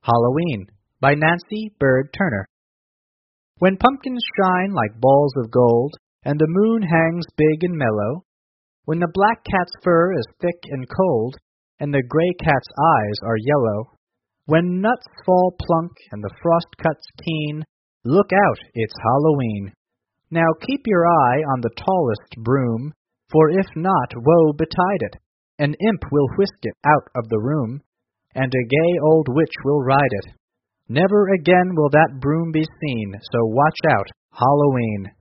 Halloween by Nancy Bird Turner. When pumpkins shine like balls of gold, and the moon hangs big and mellow, when the black cat's fur is thick and cold, and the gray cat's eyes are yellow, when nuts fall plunk and the frost cuts keen, look out, it's Halloween. Now keep your eye on the tallest broom, for if not, woe betide it. An imp will whisk it out of the room, and a gay old witch will ride it. Never again will that broom be seen, so watch out, Halloween.